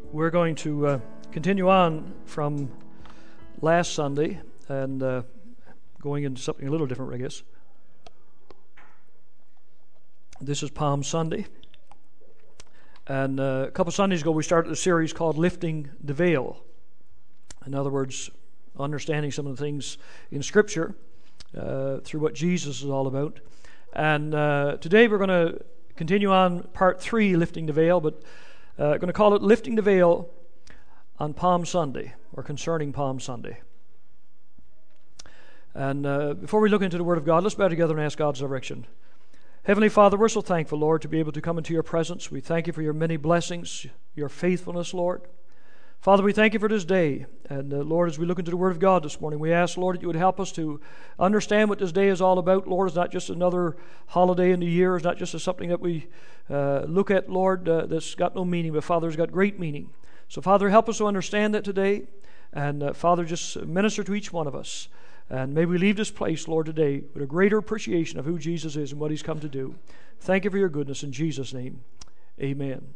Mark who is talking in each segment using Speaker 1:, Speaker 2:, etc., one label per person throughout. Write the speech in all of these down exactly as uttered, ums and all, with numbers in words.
Speaker 1: We're going to uh, continue on from last Sunday and uh, going into something a little different, I guess. This is Palm Sunday. And uh, a couple Sundays ago we started a series called Lifting the Veil. In other words, understanding some of the things in Scripture uh, through what Jesus is all about. And uh, today we're going to continue on part three, Lifting the Veil, but uh, I'm going to call it Lifting the Veil on Palm Sunday, or concerning Palm Sunday. And uh, before we look into the Word of God, let's bow together and ask God's direction. Heavenly Father, we're so thankful, Lord, to be able to come into your presence. We thank you for your many blessings, your faithfulness, Lord. Father, we thank you for this day. And uh, Lord, as we look into the Word of God this morning, we ask, Lord, that you would help us to understand what this day is all about. Lord, it's not just another holiday in the year. It's not just a, something that we uh, look at, Lord, uh, that's got no meaning, but Father, it's got great meaning. So Father, help us to understand that today. And uh, Father, just minister to each one of us. And may we leave this place, Lord, today with a greater appreciation of who Jesus is and what he's come to do. Thank you for your goodness. In Jesus' name, amen.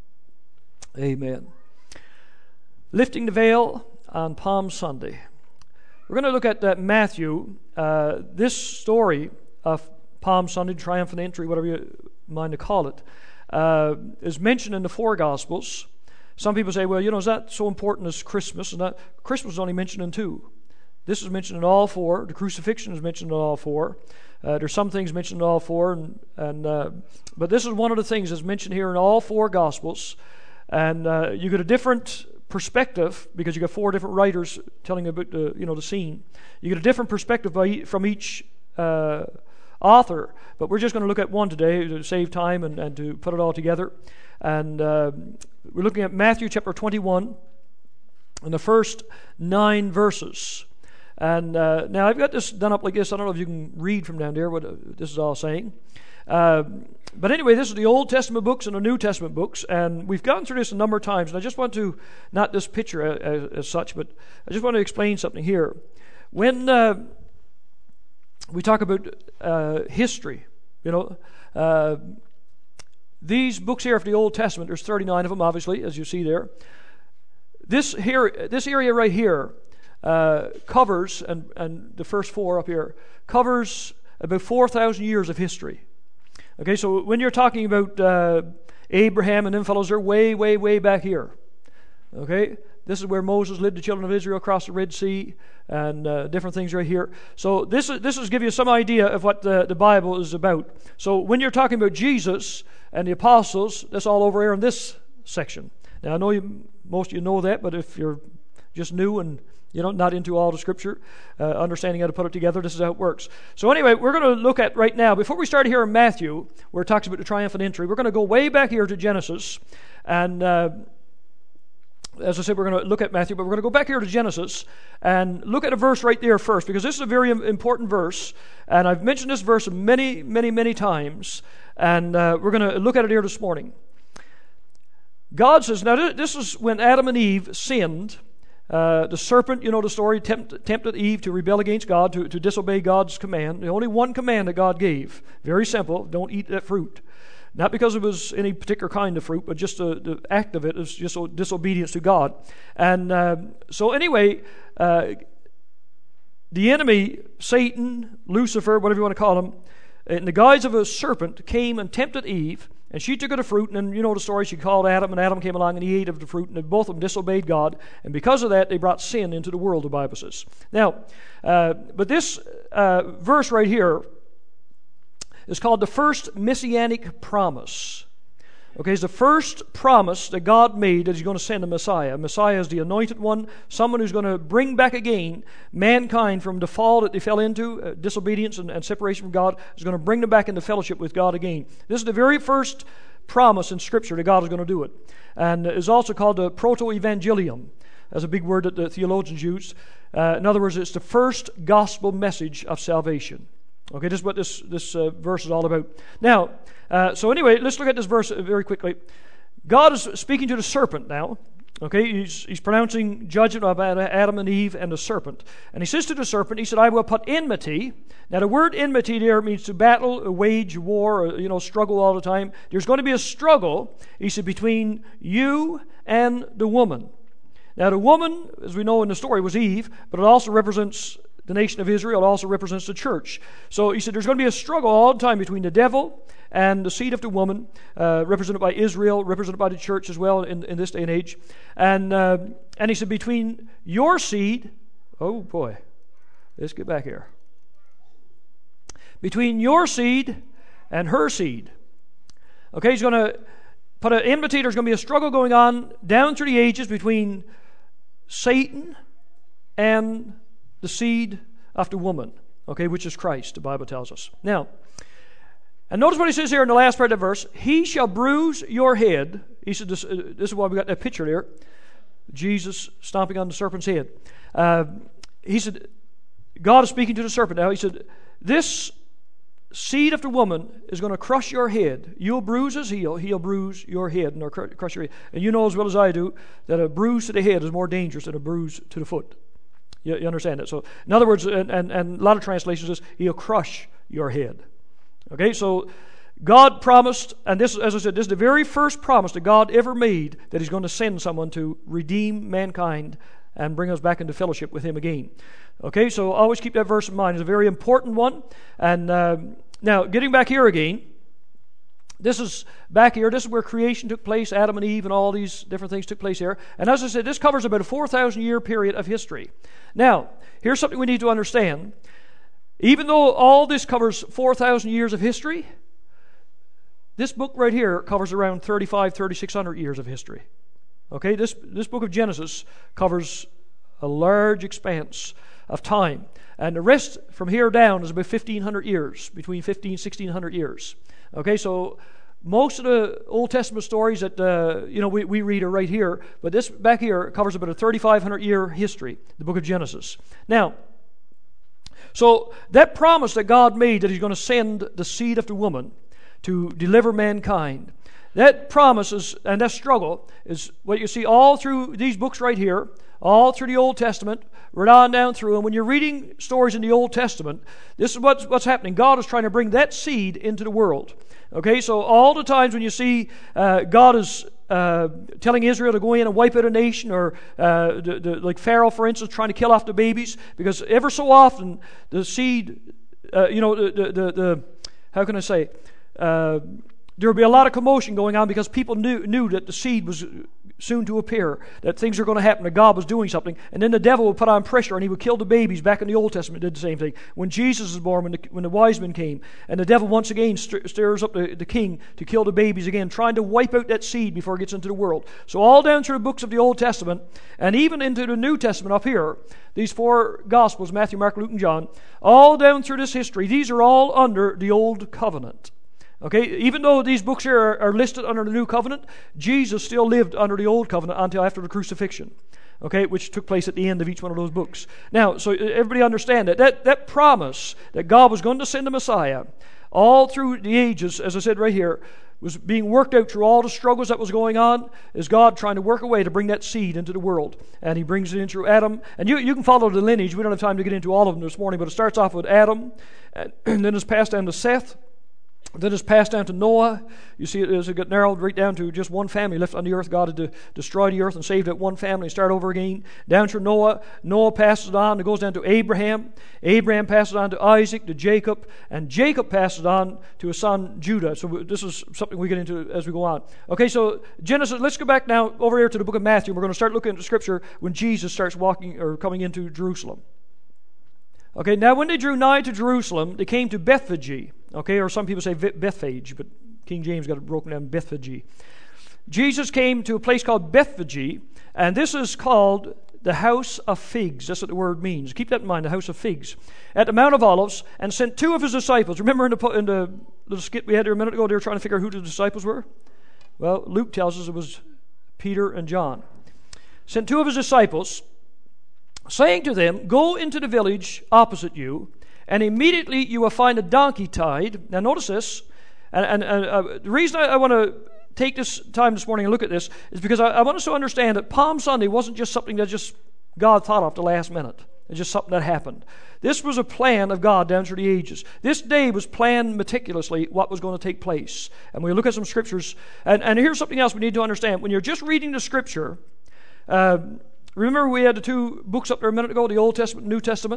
Speaker 1: Amen. Lifting the Veil on Palm Sunday. We're going to look at uh, Matthew. Uh, this story of Palm Sunday, triumphant entry, whatever you mind to call it, uh, is mentioned in the four Gospels. Some people say, well, you know, is that so important as Christmas? And that, Christmas is only mentioned in two. This is mentioned in all four. The crucifixion is mentioned in all four. Uh, there's some things mentioned in all four, and, and uh, but this is one of the things that's mentioned here in all four Gospels. And uh, you get a different perspective because you got four different writers telling about the you know the scene. You get a different perspective by, from each uh, author. But we're just going to look at one today to save time and, and to put it all together. And uh, we're looking at Matthew chapter twenty-one and the first nine verses. And uh, now I've got this done up like this. I don't know if you can read from down there what uh, this is all saying. Uh, but anyway, this is the Old Testament books and the New Testament books, and we've gone through this a number of times. And I just want to, not this picture as, as such, but I just want to explain something here. When uh, we talk about uh, history, you know, uh, these books here of the Old Testament, there's thirty-nine of them, obviously, as you see there. This here, this area right here. Uh, covers, and, and the first four up here, covers about four thousand years of history. Okay, so when you're talking about uh, Abraham and them fellows, they're way, way, way back here. Okay, this is where Moses led the children of Israel across the Red Sea, and uh, different things right here. So this is this is give you some idea of what the, the Bible is about. So when you're talking about Jesus and the apostles, that's all over here in this section. Now I know you, most of you know that, but if you're just new and you know, not into all the Scripture, uh, understanding how to put it together, this is how it works. So anyway, we're going to look at right now, before we start here in Matthew, where it talks about the triumphant entry, we're going to go way back here to Genesis. And uh, as I said, we're going to look at Matthew, but we're going to go back here to Genesis and look at a verse right there first, because this is a very important verse. And I've mentioned this verse many, many, many times. And uh, we're going to look at it here this morning. God says, now this is when Adam and Eve sinned. Uh, the serpent, you know the story, tempt, tempted Eve to rebel against God, to, to disobey God's command. The only one command that God gave. Very simple, don't eat that fruit. Not because it was any particular kind of fruit, but just the, the act of it is just disobedience to God. And uh, so anyway, uh, the enemy, Satan, Lucifer, whatever you want to call him, in the guise of a serpent, came and tempted Eve. And she took of the fruit, and then you know the story, she called Adam, and Adam came along and he ate of the fruit, and both of them disobeyed God. And because of that, they brought sin into the world, the Bible says. Now, uh, but this uh, verse right here is called the first messianic promise. Okay, it's the first promise that God made that he's going to send a Messiah. A Messiah is the anointed one, someone who's going to bring back again mankind from the fall that they fell into, uh, disobedience and, and separation from God, is going to bring them back into fellowship with God again. This is the very first promise in Scripture that God is going to do it. And it's also called the proto-evangelium. That's a big word that the theologians use. Uh, in other words, it's the first gospel message of salvation. Okay, this is what this, this uh, verse is all about. Now, uh, so anyway, let's look at this verse very quickly. God is speaking to the serpent now, Okay, he's, he's pronouncing judgment about Adam and Eve and the serpent. And he says to the serpent, he said, I will put enmity. Now the word enmity there means to battle, wage war, or, you know, struggle all the time. There's going to be a struggle, he said, between you and the woman. Now the woman, as we know in the story, was Eve, but it also represents the nation of Israel. It also represents the church. So he said there's going to be a struggle all the time between the devil and the seed of the woman, uh, represented by Israel, represented by the church as well in, in this day and age. And uh, and he said, between your seed, oh boy, let's get back here. Between your seed and her seed. Okay, he's going to put an enmity. There's going to be a struggle going on down through the ages between Satan and the seed of the woman, okay, which is Christ, the Bible tells us. Now, and notice what he says here in the last part of the verse. He shall bruise your head. He said, this, uh, this is why we got that picture there. Jesus stomping on the serpent's head. Uh, he said, God is speaking to the serpent now. He said, this seed of the woman is going to crush your head. You'll bruise his heel. He'll bruise your head and crush your head. And you know as well as I do that a bruise to the head is more dangerous than a bruise to the foot. You, you understand that? So, in other words, and, and, and a lot of translations is, he'll crush your head. Okay, so God promised, and this, as I said, this is the very first promise that God ever made, that he's going to send someone to redeem mankind and bring us back into fellowship with him again. Okay, so always keep that verse in mind. It's a very important one. And uh, now, getting back here again, this is back here. This is where creation took place, Adam and Eve and all these different things took place here. And as I said, this covers about a four thousand year period of history. Now, here's something we need to understand. Even though all this covers four thousand years of history, this book right here covers around thirty-five, thirty-six hundred years of history. Okay, this, this book of Genesis covers a large expanse of time. And the rest from here down is about fifteen hundred years, between fifteen and sixteen hundred years. Okay, so most of the Old Testament stories that uh, you know we, we read are right here, but this back here covers about a thirty-five hundred year history, the book of Genesis. Now, so that promise that God made that he's going to send the seed of the woman to deliver mankind, that promise is, and that struggle is what you see all through these books right here, all through the Old Testament, right on down through. And when you're reading stories in the Old Testament, this is what's, what's happening. God is trying to bring that seed into the world. Okay, so all the times when you see uh, God is uh, telling Israel to go in and wipe out a nation, or uh, the, the, like Pharaoh, for instance, trying to kill off the babies, because ever so often the seed, uh, you know, the, the, the, the, how can I say, uh, there would be a lot of commotion going on because people knew knew that the seed was soon to appear, that things are going to happen, that God was doing something. And then the devil would put on pressure and he would kill the babies. Back in the Old Testament, did the same thing. When Jesus was born, when the, when the wise men came, and the devil once again stir, stirs up the, the king to kill the babies again, trying to wipe out that seed before it gets into the world. So all down through the books of the Old Testament, and even into the New Testament up here, these four Gospels, Matthew, Mark, Luke, and John, all down through this history, these are all under the Old Covenant. Okay, even though these books here are, are listed under the New Covenant, Jesus still lived under the Old Covenant until after the crucifixion, okay, which took place at the end of each one of those books. Now, so everybody understand that. That, that promise that God was going to send the Messiah all through the ages, as I said right here, was being worked out through all the struggles that was going on, is God trying to work a way to bring that seed into the world. And he brings it in through Adam. And you, you can follow the lineage. We don't have time to get into all of them this morning, but it starts off with Adam, and, and then it's passed down to Seth. Then it's passed down to Noah. You see, it as it got narrowed right down to just one family left on the earth. God had to destroy the earth and save that one family and start over again. Down through Noah. Noah passes it on. It goes down to Abraham. Abraham passes it on to Isaac, to Jacob. And Jacob passes it on to his son Judah. So this is something we get into as we go on. Okay, so Genesis, let's go back now over here to the book of Matthew. We're going to start looking at the scripture when Jesus starts walking or coming into Jerusalem. Okay, now when they drew nigh to Jerusalem, they came to Bethphage. Okay, or some people say Bethphage, but King James got it broken down, Bethphage. Jesus came to a place called Bethphage, and this is called the house of figs. That's what the word means. Keep that in mind, the house of figs. At the Mount of Olives, and sent two of his disciples. Remember in the, in the little skit we had there a minute ago, they were trying to figure out who the disciples were? Well, Luke tells us it was Peter and John. Sent two of his disciples, saying to them, go into the village opposite you, and immediately you will find a donkey tied. Now notice this, and, and, and uh, the reason I, I want to take this time this morning and look at this is because I, I want us to understand that Palm Sunday wasn't just something that just God thought of at the last minute. It's just something that happened. This was a plan of God down through the ages. This day was planned meticulously what was going to take place. And we look at some scriptures. And, and here's something else we need to understand. When you're just reading the scripture, uh, remember we had the two books up there a minute ago, the Old Testament and New Testament?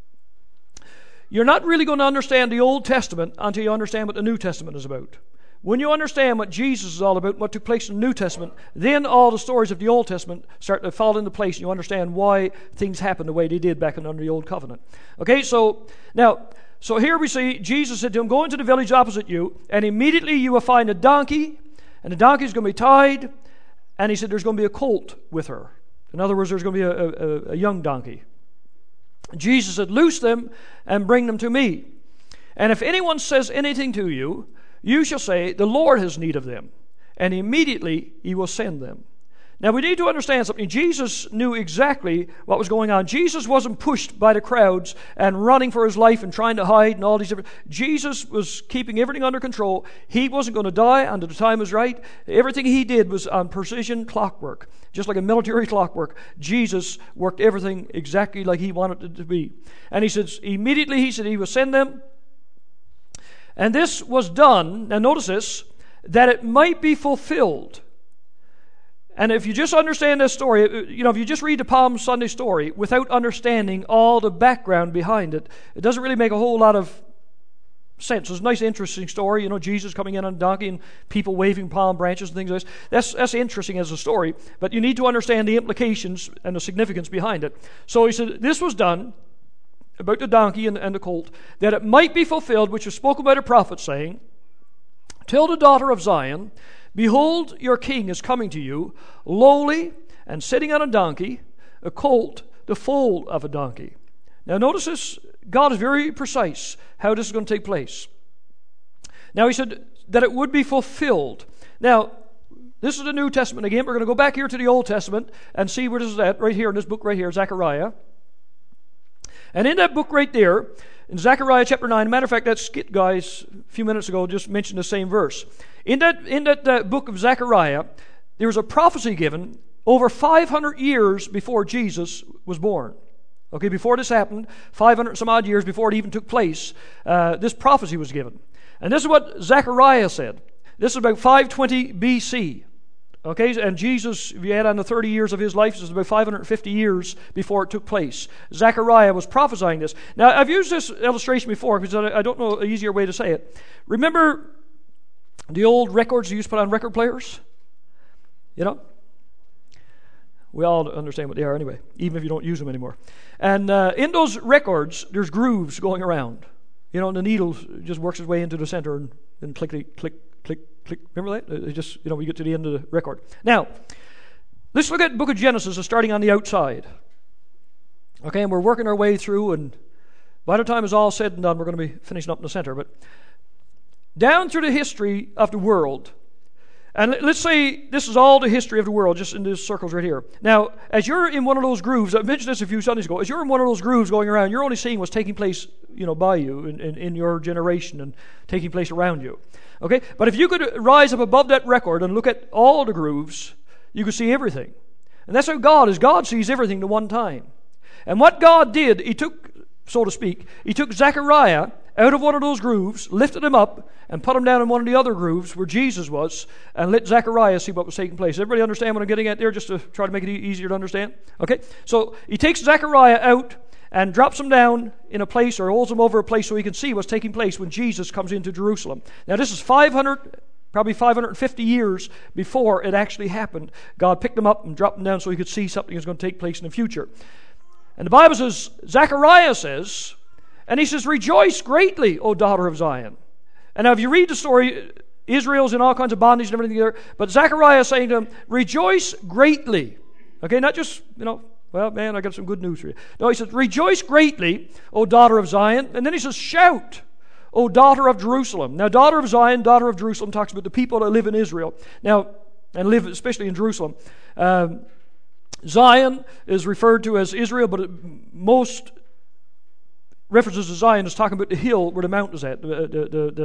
Speaker 1: You're not really going to understand the Old Testament until you understand what the New Testament is about. When you understand what Jesus is all about, what took place in the New Testament, then all the stories of the Old Testament start to fall into place, and you understand why things happened the way they did back under the Old Covenant. Okay, so now, so here we see Jesus said to him, go into the village opposite you, and immediately you will find a donkey, and the donkey is going to be tied, and he said there's going to be a colt with her. In other words, there's going to be a, a, a young donkey. Jesus said, loose them and bring them to me. And if anyone says anything to you, you shall say, the Lord has need of them, and immediately he will send them. Now we need to understand something. Jesus knew exactly what was going on. Jesus wasn't pushed by the crowds and running for his life and trying to hide and all these different... Jesus was keeping everything under control. He wasn't going to die until the time was right. Everything he did was on precision clockwork. Just like a military clockwork. Jesus worked everything exactly like he wanted it to be. And he said, immediately he said he will send them. And this was done, now notice this, that it might be fulfilled. And if you just understand this story, you know, if you just read the Palm Sunday story without understanding all the background behind it, it doesn't really make a whole lot of sense. It's a nice, interesting story, you know, Jesus coming in on a donkey and people waving palm branches and things like this. That's, that's interesting as a story, but you need to understand the implications and the significance behind it. So he said, this was done, about the donkey and, and the colt, that it might be fulfilled, which was spoken by the prophet, saying, tell the daughter of Zion, behold, your king is coming to you, lowly and sitting on a donkey, a colt, the foal of a donkey. Now notice this, God is very precise how this is going to take place. Now he said that it would be fulfilled. Now, this is the New Testament again. We're going to go back here to the Old Testament and see where this is at, right here in this book right here, Zechariah. And in that book right there, in Zechariah chapter nine, matter of fact, that skit guys a few minutes ago just mentioned the same verse. In that in that uh, book of Zechariah, there was a prophecy given over five hundred years before Jesus was born. Okay, before this happened, five hundred some odd years before it even took place, uh, this prophecy was given. And this is what Zechariah said. This is about five twenty B C. Okay, and Jesus, if you add on the thirty years of his life, this is about five hundred fifty years before it took place. Zechariah was prophesying this. Now, I've used this illustration before because I don't know an easier way to say it. Remember the old records you used to put on record players? You know? We all understand what they are anyway, even if you don't use them anymore. And uh, in those records, there's grooves going around. You know, and the needle just works its way into the center and then clickety, click, click, click. Remember that? It just, you know, we get to the end of the record. Now, let's look at the book of Genesis, starting on the outside. Okay, and we're working our way through, and by the time it's all said and done, we're going to be finishing up in the center. But down through the history of the world, and let's say this is all the history of the world, just in these circles right here. Now, as you're in one of those grooves, I mentioned this a few Sundays ago, as you're in one of those grooves going around, you're only seeing what's taking place, you know, by you in, in, in your generation and taking place around you. Okay? But if you could rise up above that record and look at all the grooves, you could see everything. And that's how God is. God sees everything at one time. And what God did, he took, so to speak, he took Zechariah out of one of those grooves, lifted him up, and put him down in one of the other grooves where Jesus was, and let Zechariah see what was taking place. Everybody understand what I'm getting at there, just to try to make it e- easier to understand? Okay? So he takes Zechariah out and drops him down in a place, or holds him over a place so he can see what's taking place when Jesus comes into Jerusalem. Now this is five hundred, probably five hundred fifty years before it actually happened. God picked him up and dropped him down so he could see something that's going to take place in the future. And the Bible says, Zechariah says, and he says, rejoice greatly, O daughter of Zion. And now if you read the story, Israel's in all kinds of bondage and everything there, but Zechariah is saying to him, rejoice greatly. Okay, not just, you know, well, man, I got some good news for you. No, he says, rejoice greatly, O daughter of Zion. And then he says, shout, O daughter of Jerusalem. Now, daughter of Zion, daughter of Jerusalem talks about the people that live in Israel. Now, and live especially in Jerusalem. Um, Zion is referred to as Israel, but it, most references to Zion is talking about the hill where the mount is at, the, the, the, the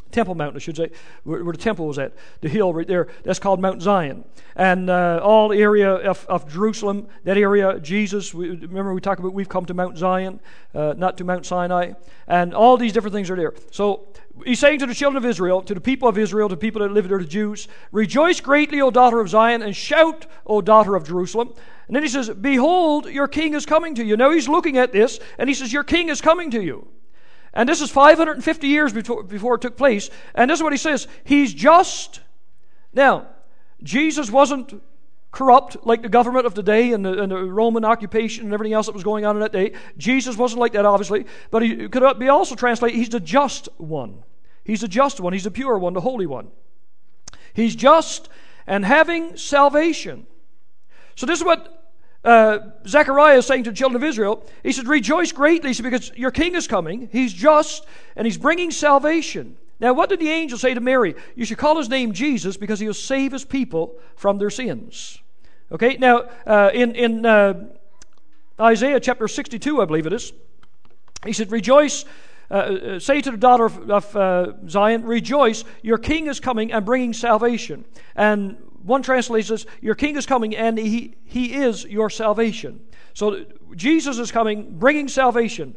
Speaker 1: Temple Mount, I should say, where, where the temple was at, the hill right there. That's called Mount Zion. And uh, all the area of, of Jerusalem, that area, Jesus, we, remember we talked about we've come to Mount Zion, uh, not to Mount Sinai. And all these different things are there. So he's saying to the children of Israel, to the people of Israel, to the people that live there, the Jews, rejoice greatly, O daughter of Zion, and shout, O daughter of Jerusalem. And then he says, behold, your king is coming to you. Now he's looking at this, and he says, your king is coming to you. And this is five hundred fifty years before, before it took place. And this is what he says. He's just. Now, Jesus wasn't corrupt like the government of the day and the, and the Roman occupation and everything else that was going on in that day. Jesus wasn't like that, obviously. But he could be also translated, he's the just one. He's the just one. He's the pure one, the holy one. He's just and having salvation. So this is what Uh, Zechariah is saying to the children of Israel. He said, rejoice greatly because your king is coming. He's just and he's bringing salvation. Now, what did the angel say to Mary? You should call his name Jesus because he will save his people from their sins. Okay, now uh, in, in uh, Isaiah chapter sixty-two, I believe it is, he said, rejoice, uh, say to the daughter of, of uh, Zion, rejoice, your king is coming and bringing salvation. And one translation says, your king is coming and he, he is your salvation. So Jesus is coming, bringing salvation.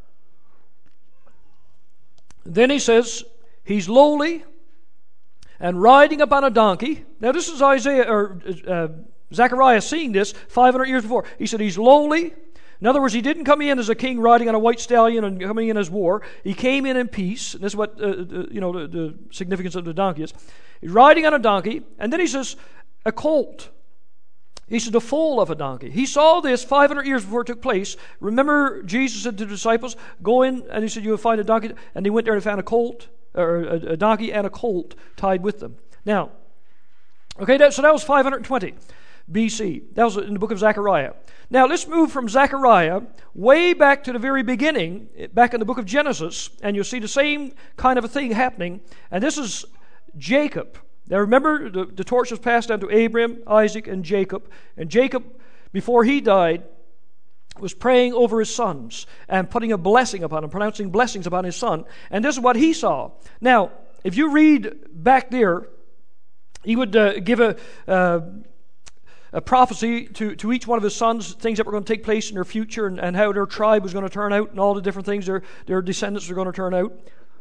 Speaker 1: Then he says, he's lowly and riding upon a donkey. Now this is Isaiah, or uh, Zechariah seeing this five hundred years before. He said he's lowly. In other words, he didn't come in as a king riding on a white stallion and coming in as war. He came in in peace. And this is what, uh, uh, you know, the, the significance of the donkey is. He's riding on a donkey. And then he says, a colt. He said, the foal of a donkey. He saw this five hundred years before it took place. Remember, Jesus said to the disciples, go in, and he said, you will find a donkey. And they went there and found a colt, or a, a donkey and a colt tied with them. Now, okay, that, so that was five hundred twenty B C. That was in the book of Zechariah. Now, let's move from Zechariah way back to the very beginning, back in the book of Genesis, and you'll see the same kind of a thing happening. And this is Jacob. Now, remember, the, the torch was passed down to Abraham, Isaac, and Jacob. And Jacob, before he died, was praying over his sons and putting a blessing upon them, pronouncing blessings upon his son. And this is what he saw. Now, if you read back there, he would uh, give a... Uh, a prophecy to, to each one of his sons, things that were going to take place in their future and, and how their tribe was going to turn out and all the different things their, their descendants were going to turn out.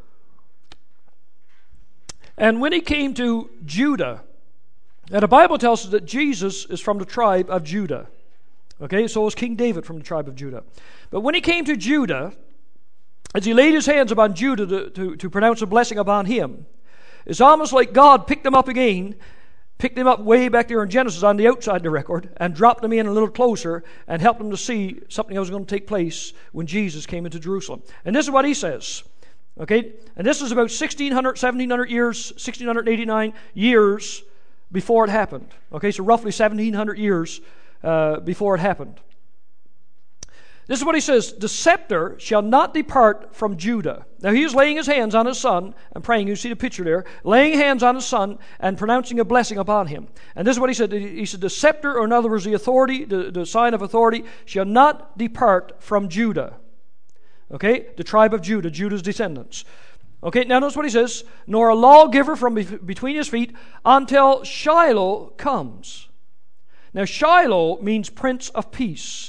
Speaker 1: And when he came to Judah, now the Bible tells us that Jesus is from the tribe of Judah. Okay, so was King David from the tribe of Judah. But when he came to Judah, as he laid his hands upon Judah to, to, to pronounce a blessing upon him, it's almost like God picked him up again, picked him up way back there in Genesis on the outside of the record and dropped him in a little closer and helped him to see something that was going to take place when Jesus came into Jerusalem. And this is what he says. Okay? And this is about sixteen hundred, seventeen hundred years, sixteen eighty-nine years before it happened. Okay? So roughly seventeen hundred years uh, before it happened. This is what he says. The scepter shall not depart from Judah. Now he is laying his hands on his son and praying. You see the picture there. Laying hands on his son and pronouncing a blessing upon him. And this is what he said. He said, the scepter, or in other words, the authority, the, the sign of authority, shall not depart from Judah. Okay? The tribe of Judah, Judah's descendants. Okay, now notice what he says. Nor a lawgiver from be- between his feet until Shiloh comes. Now Shiloh means Prince of Peace.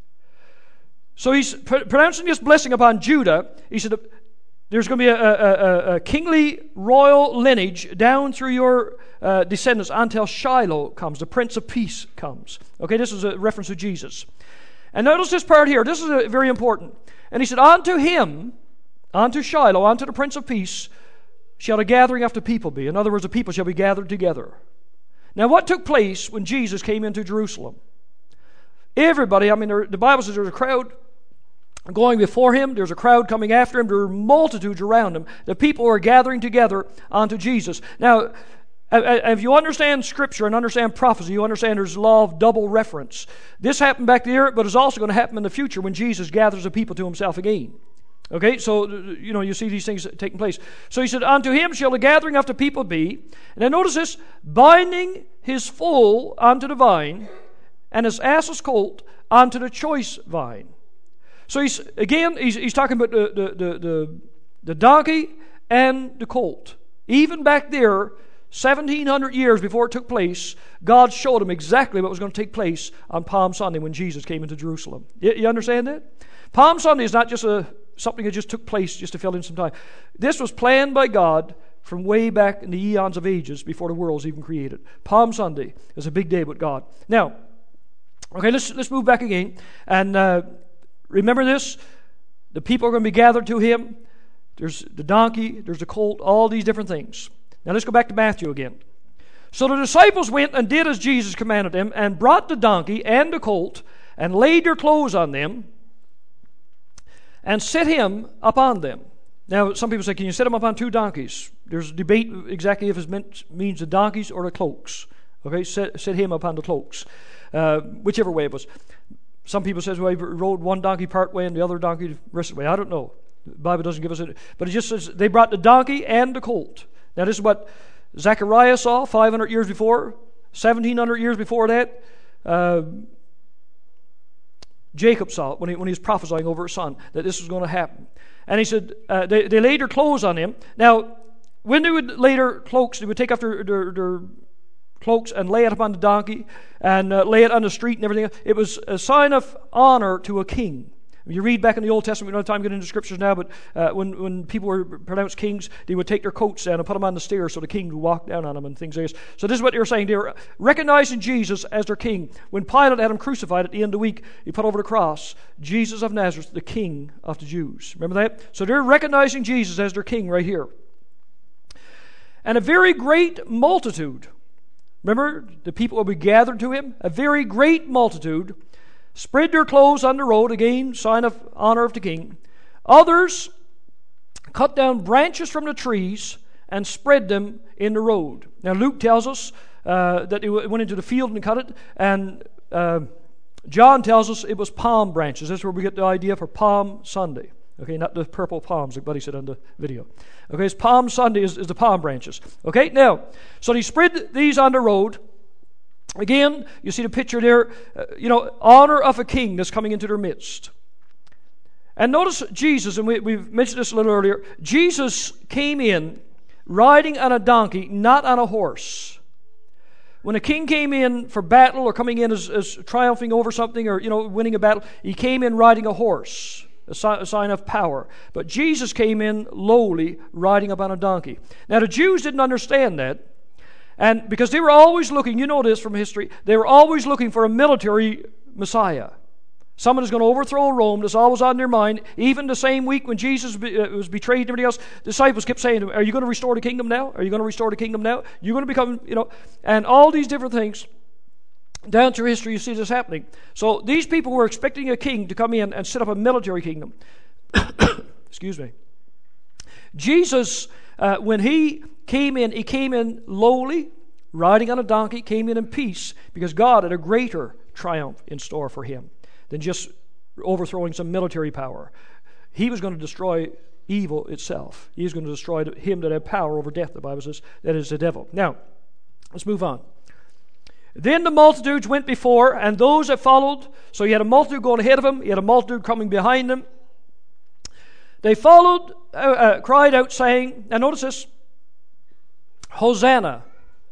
Speaker 1: So he's pr- pronouncing this blessing upon Judah. He said, there's going to be a, a, a, a kingly royal lineage down through your uh, descendants until Shiloh comes, the Prince of Peace comes. Okay, this is a reference to Jesus. And notice this part here. This is a, very important. And he said, unto him, unto Shiloh, unto the Prince of Peace, shall the gathering of the people be. In other words, the people shall be gathered together. Now, what took place when Jesus came into Jerusalem? Everybody, I mean, there, the Bible says there's a crowd going before him, there's a crowd coming after him, there are multitudes around him. The people are gathering together unto Jesus. Now, if you understand Scripture and understand prophecy, you understand there's a law of double reference. This happened back there, but it's also going to happen in the future when Jesus gathers the people to himself again. Okay, so, you know, you see these things taking place. So he said, unto him shall the gathering of the people be. And then notice this, binding his foal unto the vine, and his ass's colt unto the choice vine. So he's again, he's, he's talking about the, the, the, the, the donkey and the colt. even back there, seventeen hundred years before it took place, God showed them exactly what was going to take place on Palm Sunday when Jesus came into Jerusalem. You, you understand that? Palm Sunday is not just a something that just took place just to fill in some time. This was planned by God from way back in the eons of ages before the world was even created. Palm Sunday is a big day with God. Now, okay, let's let's move back again. And uh, remember this, the people are going to be gathered to him. There's the donkey, there's the colt, all these different things. Now let's go back to Matthew again. So the disciples went and did as Jesus commanded them, and brought the donkey and the colt, and laid their clothes on them, and set him upon them. Now some people say, can you set him upon two donkeys? There's a debate exactly if it meant, means the donkeys or the cloaks. Okay, set, set him upon the cloaks. Uh, whichever way it was. Some people say, well, he rode one donkey part way and the other donkey the rest of the way. I don't know. The Bible doesn't give us it. But it just says they brought the donkey and the colt. Now this is what Zechariah saw five hundred years before, seventeen hundred years before that. Uh, Jacob saw it when he, when he was prophesying over his son, that this was going to happen. And he said, uh, they, they laid their clothes on him. Now, when they would lay their cloaks, they would take off their, their, their cloaks and lay it upon the donkey and uh, lay it on the street and everything. It was a sign of honor to a king. You read back in the Old Testament, we don't have time to get into scriptures now, but uh, when, when people were pronounced kings, they would take their coats down and put them on the stairs so the king would walk down on them and things like this. So this is what they were saying. They were recognizing Jesus as their king. When Pilate had him crucified at the end of the week, he put over the cross, Jesus of Nazareth, the King of the Jews. Remember that? So they're recognizing Jesus as their king right here. And a very great multitude, remember, the people will be gathered to him, a very great multitude spread their clothes on the road, again, sign of honor of the king. Others cut down branches from the trees and spread them in the road. Now Luke tells us uh, that they went into the field and cut it, and uh, John tells us it was palm branches. That's where we get the idea for Palm Sunday. Okay, not the purple palms like Buddy said on the video. Okay, it's Palm Sunday is, is the palm branches. Okay, now, so they spread these on the road. Again, you see the picture there, uh, you know, honor of a king that's coming into their midst. And notice Jesus, and we, we've mentioned this a little earlier, Jesus came in riding on a donkey, not on a horse. When a king came in for battle or coming in as, as triumphing over something or, you know, winning a battle, he came in riding a horse, a, si- a sign of power. But Jesus came in lowly, riding upon a donkey. Now the Jews didn't understand that. And because they were always looking, you know this from history, they were always looking for a military Messiah. Someone is going to overthrow Rome. That's always on their mind. Even the same week when Jesus be, uh, was betrayed and everything else, the disciples kept saying to him, are you going to restore the kingdom now? Are you going to restore the kingdom now? You're going to become, you know, and all these different things. Down through history, you see this happening. So these people were expecting a king to come in and set up a military kingdom. Excuse me. Jesus, uh, when he came in, he came in lowly, riding on a donkey, came in in peace, because God had a greater triumph in store for him than just overthrowing some military power. He was going to destroy evil itself. He was going to destroy him that had power over death, the Bible says, that is the devil. Now, let's move on. Then the multitudes went before, and those that followed, so he had a multitude going ahead of him, he had a multitude coming behind him. They followed, uh, uh, cried out, saying, now notice this, Hosanna.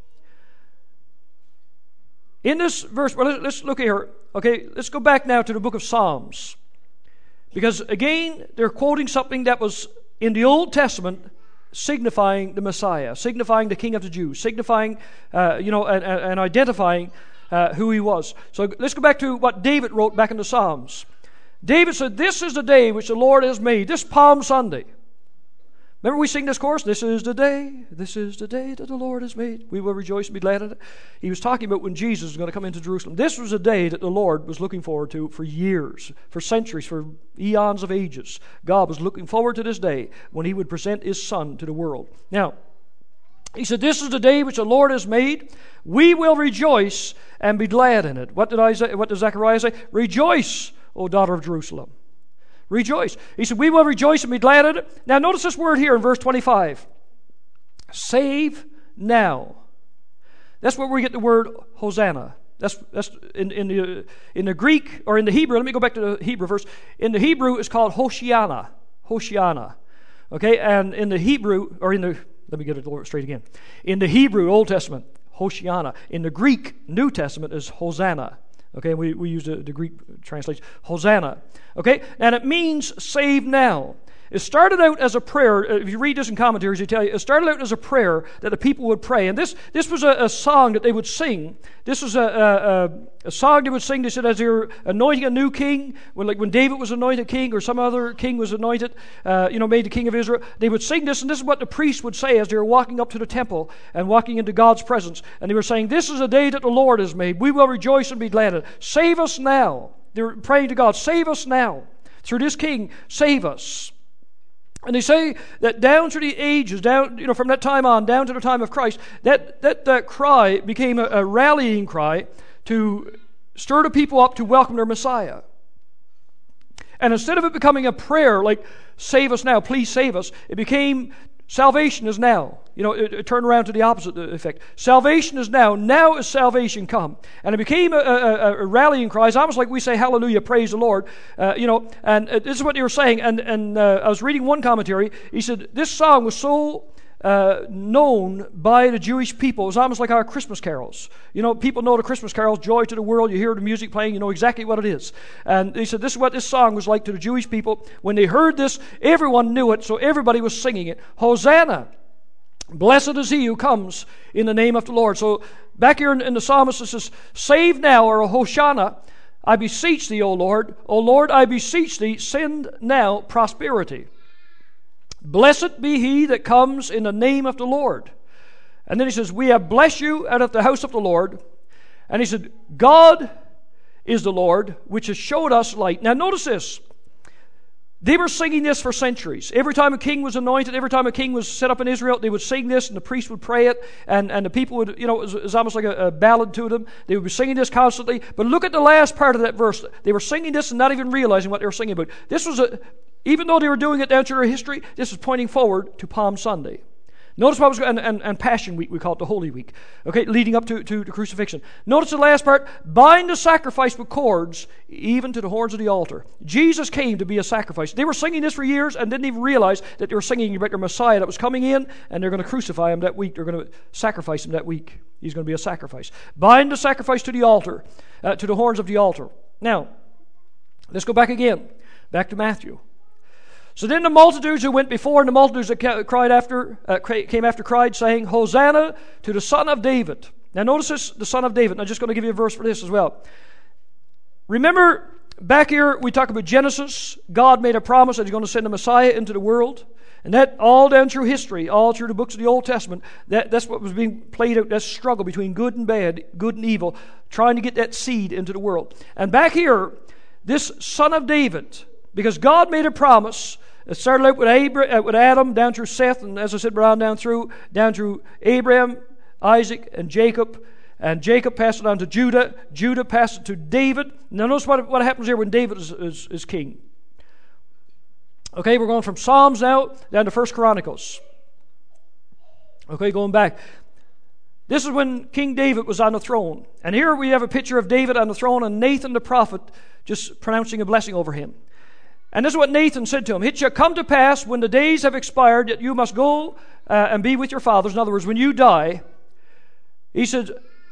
Speaker 1: In this verse, well, let's look here. Okay, let's go back now to the book of Psalms. Because again, they're quoting something that was in the Old Testament signifying the Messiah, signifying the King of the Jews, signifying, uh, you know, and, and identifying uh, who he was. So let's go back to what David wrote back in the Psalms. David said, this is the day which the Lord has made, this Palm Sunday. Remember we sing this chorus, this is the day, this is the day that the Lord has made. We will rejoice and be glad in it. He was talking about when Jesus was going to come into Jerusalem. This was a day that the Lord was looking forward to for years, for centuries, for eons of ages. God was looking forward to this day when he would present his Son to the world. Now, he said, this is the day which the Lord has made. We will rejoice and be glad in it. What did Isaiah, what did Zechariah say? Rejoice, O daughter of Jerusalem. Rejoice. He said, we will rejoice and be glad in it. Now notice this word here in verse twenty-five. Save now. That's where we get the word Hosanna. That's that's in, in the in the Greek or in the Hebrew. Let me go back to the Hebrew verse. In the Hebrew, it's called Hoshiana. Hoshiana. Okay, and in the Hebrew or in the Let me get it straight again. In the Hebrew Old Testament, Hoshiana. In the Greek New Testament is Hosanna. Okay, we, we use the, the Greek translation. Hosanna. Okay, and it means save now. It started out as a prayer. If you read this in commentaries, they tell you, it started out as a prayer that the people would pray. And this this was a, a song that they would sing. This was a, a, a song they would sing. They said as they were anointing a new king, when, like when David was anointed king or some other king was anointed, uh, you know, made the king of Israel, they would sing this. And this is what the priests would say as they were walking up to the temple and walking into God's presence. And they were saying, this is a day that the Lord has made. We will rejoice and be glad in it. Save us now. They were praying to God, save us now. Through this king, save us. And they say that down through the ages, down you know from that time on, down to the time of Christ, that that, that cry became a, a rallying cry to stir the people up to welcome their Messiah. And instead of it becoming a prayer like, save us now, please save us, it became, salvation is now. You know, it, it turned around to the opposite effect. Salvation is now. Now is salvation come. And it became a, a, a rallying cry. It's almost like we say, hallelujah, praise the Lord. Uh, you know, and uh, this is what they were saying. And, and uh, I was reading one commentary. He said, this song was so uh, known by the Jewish people. It was almost like our Christmas carols. You know, people know the Christmas carols, Joy to the World. You hear the music playing, you know exactly what it is. And he said, this is what this song was like to the Jewish people. When they heard this, everyone knew it, so everybody was singing it. Hosanna! Blessed is he who comes in the name of the Lord. So back here in, in the psalmist it says, save now, or Hosanna, I beseech thee, O Lord. O Lord, I beseech thee, send now prosperity. Blessed be he that comes in the name of the Lord. And then he says, we have blessed you out of the house of the Lord. And he said, God is the Lord, which has showed us light. Now notice this. They were singing this for centuries. Every time a king was anointed, every time a king was set up in Israel, they would sing this, and the priest would pray it, and, and the people would, you know, it was, it was almost like a, a ballad to them. They would be singing this constantly. But look at the last part of that verse. They were singing this and not even realizing what they were singing about. This was a, even though they were doing it down through their history, this was pointing forward to Palm Sunday. Notice what was and, and, and Passion Week, we call it the Holy Week, okay, leading up to, to the crucifixion. Notice the last part, bind the sacrifice with cords, even to the horns of the altar. Jesus came to be a sacrifice. They were singing this for years and didn't even realize that they were singing about their Messiah that was coming in, and they're going to crucify him that week. They're going to sacrifice him that week. He's going to be a sacrifice. Bind the sacrifice to the altar, uh, to the horns of the altar. Now, let's go back again, back to Matthew. So then the multitudes who went before and the multitudes that cried after, uh, came after cried, saying, Hosanna to the Son of David. Now notice this, the Son of David. And I'm just going to give you a verse for this as well. Remember, back here we talk about Genesis. God made a promise that he's going to send a Messiah into the world. And that all down through history, all through the books of the Old Testament, that, that's what was being played out, that struggle between good and bad, good and evil, trying to get that seed into the world. And back here, this Son of David, because God made a promise. It started out with, Abra- uh, with Adam, down through Seth, and as I said, Brown down through, down through Abraham, Isaac, and Jacob. And Jacob passed it on to Judah. Judah passed it to David. Now notice what, what happens here when David is, is, is king. Okay, we're going from Psalms now down to First Chronicles. Okay, going back. This is when King David was on the throne. And here we have a picture of David on the throne and Nathan the prophet just pronouncing a blessing over him. And this is what Nathan said to him. It shall come to pass when the days have expired that you must go uh, and be with your fathers. In other words, when you die, he said,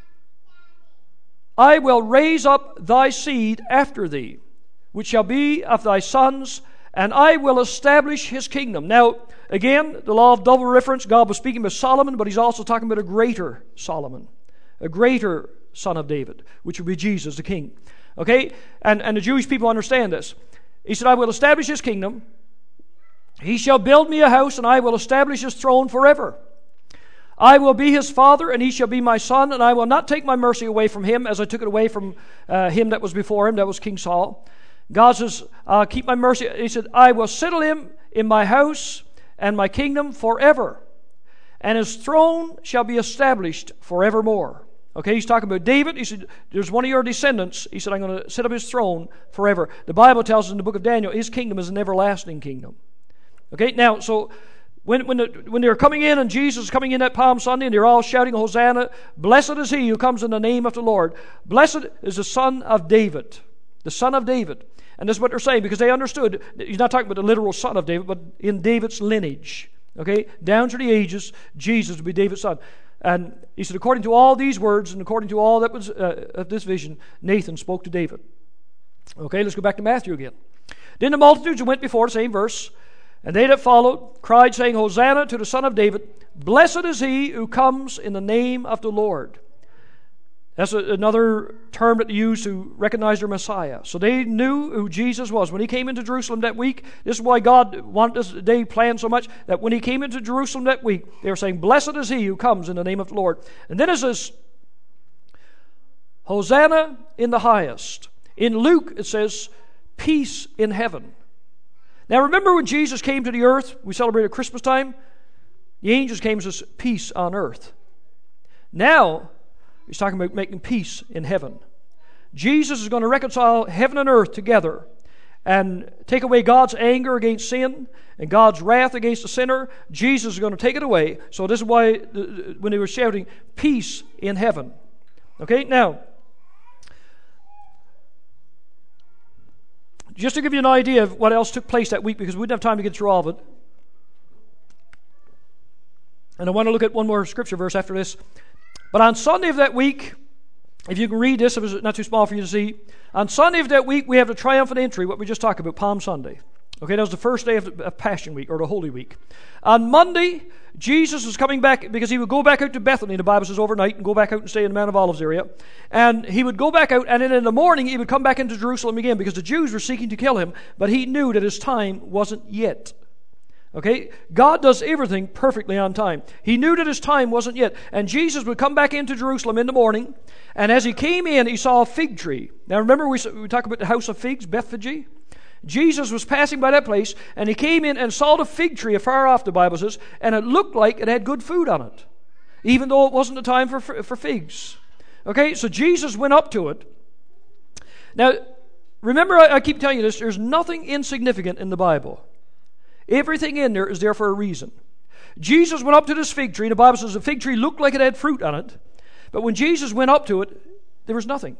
Speaker 1: I will raise up thy seed after thee, which shall be of thy sons, and I will establish his kingdom. Now, again, the law of double reference, God was speaking about Solomon, but he's also talking about a greater Solomon, a greater son of David, which would be Jesus, the king. Okay? And, and the Jewish people understand this. He said, I will establish his kingdom. He shall build me a house, and I will establish his throne forever. I will be his father, and he shall be my son, and I will not take my mercy away from him as I took it away from uh, him that was before him, that was King Saul. God says, uh, keep my mercy. He said, I will settle him in my house and my kingdom forever, and his throne shall be established forevermore. Okay, he's talking about David. He said, there's one of your descendants. He said, I'm going to set up his throne forever. The Bible tells us in the book of Daniel, his kingdom is an everlasting kingdom. Okay, now, so when when, the, when they're coming in and Jesus is coming in that Palm Sunday and they're all shouting, Hosanna, blessed is he who comes in the name of the Lord. Blessed is the son of David, the son of David. And this is what they're saying, because they understood, he's not talking about the literal son of David, but in David's lineage. Okay, down through the ages, Jesus would be David's son. And he said, according to all these words and according to all that was uh, of this vision, Nathan spoke to David. Okay, let's go back to Matthew again. Then the multitudes who went before, same verse, and they that followed cried, saying, Hosanna to the Son of David. Blessed is he who comes in the name of the Lord. That's a, another term that they used to recognize their Messiah. So they knew who Jesus was. When he came into Jerusalem that week, this is why God wanted this day planned so much, that when he came into Jerusalem that week, they were saying, Blessed is he who comes in the name of the Lord. And then it says, Hosanna in the highest. In Luke, it says, peace in heaven. Now remember when Jesus came to the earth, we celebrated Christmas time, the angels came and says, peace on earth. Now, he's talking about making peace in heaven. Jesus is going to reconcile heaven and earth together and take away God's anger against sin and God's wrath against the sinner. Jesus is going to take it away. So this is why when they were shouting, peace in heaven. Okay, now, just to give you an idea of what else took place that week, because we didn't have time to get through all of it. And I want to look at one more scripture verse after this. But on Sunday of that week, if you can read this, if it's not too small for you to see, on Sunday of that week, we have the triumphant entry, what we just talked about, Palm Sunday. Okay, that was the first day of, of Passion Week, or the Holy Week. On Monday, Jesus was coming back, because he would go back out to Bethany, the Bible says overnight, and go back out and stay in the Mount of Olives area. And he would go back out, and then in the morning, he would come back into Jerusalem again, because the Jews were seeking to kill him, but he knew that his time wasn't yet. Okay, God does everything perfectly on time. He knew that his time wasn't yet. And Jesus would come back into Jerusalem in the morning, and as he came in, he saw a fig tree. Now remember we, we talked about the house of figs, Bethphage? Jesus was passing by that place, and he came in and saw the fig tree afar off, the Bible says, and it looked like it had good food on it, even though it wasn't the time for, for figs. Okay, so Jesus went up to it. Now, remember, I, I keep telling you this, there's nothing insignificant in the Bible. Everything in there is there for a reason. Jesus went up to this fig tree. The Bible says the fig tree looked like it had fruit on it. But when Jesus went up to it, there was nothing.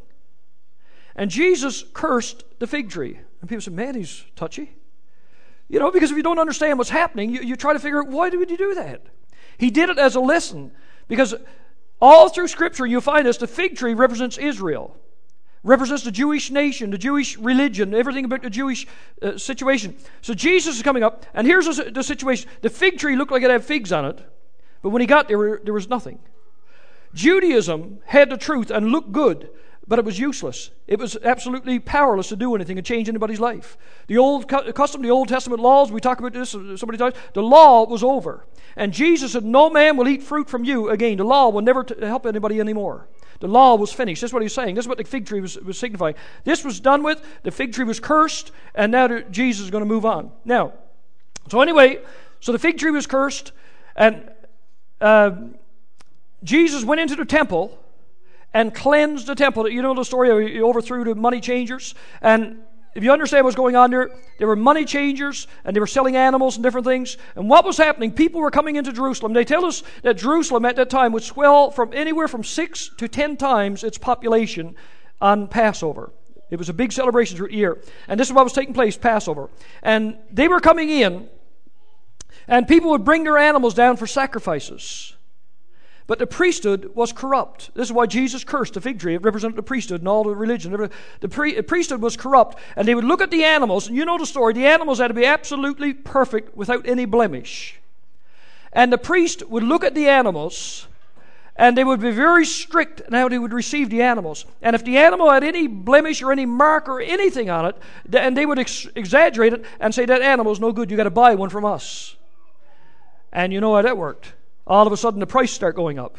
Speaker 1: And Jesus cursed the fig tree. And people say, man, he's touchy. You know, because if you don't understand what's happening, you, you try to figure out, why did he do that? He did it as a lesson. Because all through Scripture, you'll find this, the fig tree represents Israel. Represents the Jewish nation, the Jewish religion, everything about the Jewish uh, situation. So Jesus is coming up, and here's the, the situation. The fig tree looked like it had figs on it, but when he got there, there was nothing. Judaism had the truth and looked good, but it was useless. It was absolutely powerless to do anything and change anybody's life. The old custom, the Old Testament laws, we talk about this so many times, the law was over. And Jesus said, no man will eat fruit from you again. The law will never t- help anybody anymore. The law was finished. That's what he's saying. That's what the fig tree was, was signifying. This was done with. The fig tree was cursed, and now Jesus is going to move on. Now, so anyway, so the fig tree was cursed, and uh, Jesus went into the temple and cleansed the temple. You know the story, he overthrew the money changers. And if you understand what's going on there, there were money changers, and they were selling animals and different things. And what was happening? People were coming into Jerusalem. They tell us that Jerusalem at that time would swell from anywhere from six to ten times its population on Passover. It was a big celebration through the year. And this is what was taking place, Passover. And they were coming in, and people would bring their animals down for sacrifices. But the priesthood was corrupt. This is why Jesus cursed the fig tree. It represented the priesthood and all the religion. The pre- priesthood was corrupt. And they would look at the animals, and you know the story. The animals had to be absolutely perfect without any blemish. And the priest would look at the animals, and they would be very strict in how they would receive the animals. And if the animal had any blemish or any mark or anything on it, and they would ex- exaggerate it and say, that animal's no good, you got to buy one from us. And you know how that worked. All of a sudden the price start going up.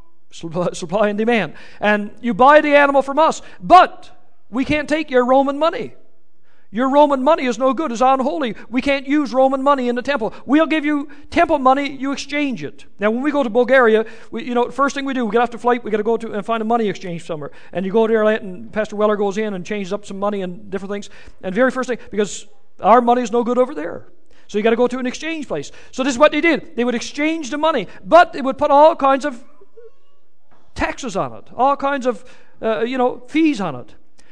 Speaker 1: Supply and demand. And you buy the animal from us, but we can't take your Roman money. Your Roman money is no good, it's unholy. We can't use Roman money in the temple. We'll give you temple money, you exchange it. Now when we go to Bulgaria, we, you know, first thing we do, we get off the flight, we got to go to and find a money exchange somewhere. And you go there, and Pastor Weller goes in and changes up some money and different things. And very first thing, because our money is no good over there. So you got to go to an exchange place. So this is what they did. They would exchange the money, but they would put all kinds of taxes on it, all kinds of, uh, you know, fees on it.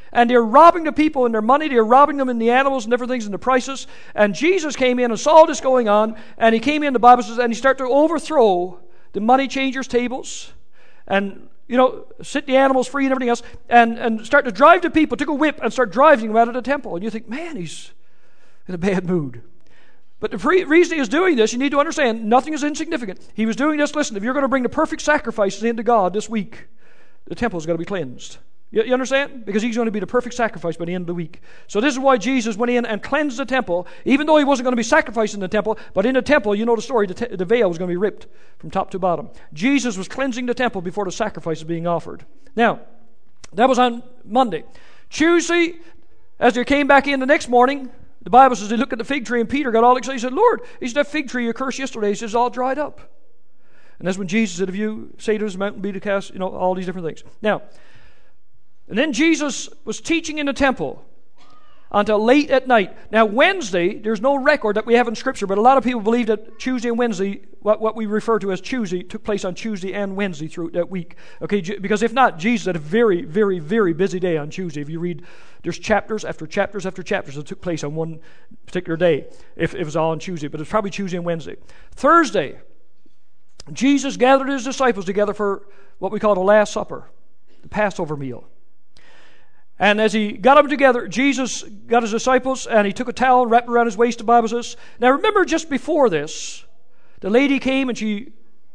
Speaker 1: And they're robbing the people in their money. They're robbing them in the animals and different things and the prices. And Jesus came in and saw this going on. And he came in, the Bible says, and he started to overthrow the money changers' tables. And, you know, set the animals free and everything else. And, and start to drive the people. Took a whip and start driving them out of the temple. And you think, man, he's in a bad mood. But the pre- reason he is doing this, you need to understand, nothing is insignificant. He was doing this, listen, if you're going to bring the perfect sacrifices into God this week, the temple is going to be cleansed. You, you understand? Because he's going to be the perfect sacrifice by the end of the week. So this is why Jesus went in and cleansed the temple, even though he wasn't going to be sacrificed in the temple, but in the temple, you know the story, the, te- the veil was going to be ripped from top to bottom. Jesus was cleansing the temple before the sacrifice was being offered. Now, that was on Monday. Tuesday, as they came back in the next morning, the Bible says they looked at the fig tree, and Peter got all excited. He said, Lord, he said, that fig tree you cursed yesterday, he says, all dried up. And that's when Jesus said, if you say to this mountain, be to cast, you know, all these different things. Now, and then Jesus was teaching in the temple until late at night. Now, Wednesday, there's no record that we have in Scripture, but a lot of people believe that Tuesday and Wednesday, what, what we refer to as Tuesday, took place on Tuesday and Wednesday through that week. Okay, because if not, Jesus had a very, very, very busy day on Tuesday. If you read, there's chapters after chapters after chapters that took place on one particular day, if it was all on Tuesday, but it's probably Tuesday and Wednesday. Thursday, Jesus gathered his disciples together for what we call the Last Supper, the Passover meal. And as he got them together, Jesus got his disciples, and he took a towel and wrapped it around his waist, the Bible says. Now remember, just before this, the lady came and she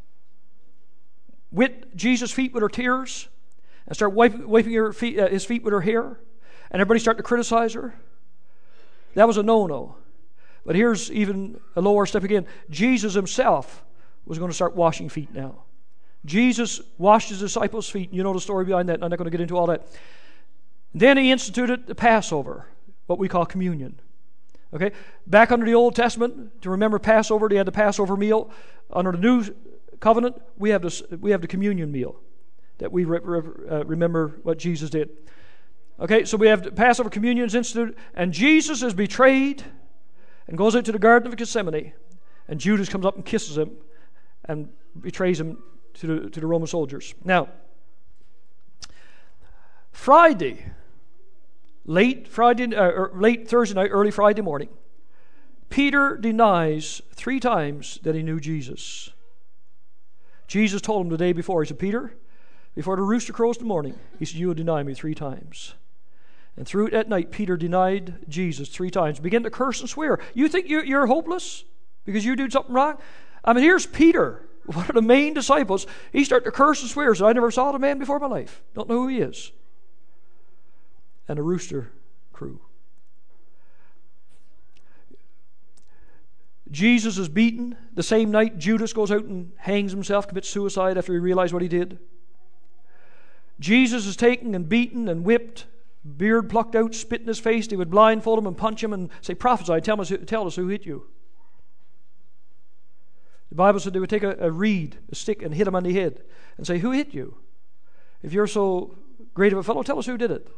Speaker 1: wet Jesus' feet with her tears and started wiping, wiping her feet, uh, his feet with her hair. And everybody started to criticize her. That was a no-no. But here's even a lower step again. Jesus himself was going to start washing feet now. Jesus washed his disciples' feet. You know the story behind that. I'm not going to get into all that. Then he instituted the Passover, what we call communion. Okay? Back under the Old Testament, to remember Passover, they had the Passover meal. Under the New Covenant, we have this, we have the communion meal that we re- re- uh, remember what Jesus did. Okay, so we have the Passover communion is instituted, and Jesus is betrayed and goes out to the Garden of Gethsemane, and Judas comes up and kisses him and betrays him to the, to the Roman soldiers. Now, Friday, late Friday, uh, or late Thursday night, early Friday morning, Peter denies three times that he knew Jesus. Jesus told him the day before, he said, Peter, before the rooster crows in the morning, he said, you will deny me three times. And through it at night, Peter denied Jesus three times, began to curse and swear. You think you're, you're hopeless because you did something wrong? I mean, here's Peter, one of the main disciples. He started to curse and swear. So I never saw the man before in my life. Don't know who he is. And a rooster crew. Jesus is beaten. The same night, Judas goes out and hangs himself, commits suicide after he realized what he did. Jesus is taken and beaten and whipped, beard plucked out, spit in his face. They would blindfold him and punch him and say, prophesy, tell us, tell us who hit you. The Bible said they would take a, a reed, a stick, and hit him on the head and say, who hit you? If you're so great of a fellow, tell us who did it.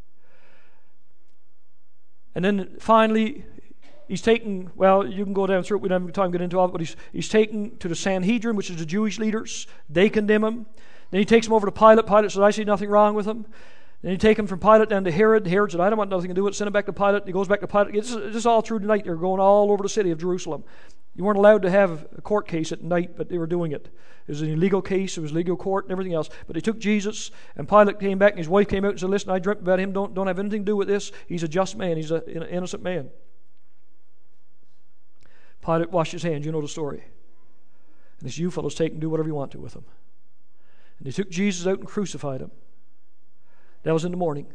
Speaker 1: And then finally, he's taken, well, you can go down through it. We don't have time to get into all of it, but he's, he's taken to the Sanhedrin, which is the Jewish leaders. They condemn him. Then he takes him over to Pilate. Pilate says, I see nothing wrong with him. Then he take him from Pilate down to Herod. Herod said, I don't want nothing to do with it. Send him back to Pilate. He goes back to Pilate. This is, this is all through the night. They're going all over the city of Jerusalem. You weren't allowed to have a court case at night, but they were doing it. It was an illegal case. It was legal court and everything else. But they took Jesus, and Pilate came back, and his wife came out and said, listen, I dreamt about him. Don't, don't have anything to do with this. He's a just man. He's a, an innocent man. Pilate washed his hands. You know the story. And this you fellows take and do whatever you want to with him. And they took Jesus out and crucified him. That was in the morning.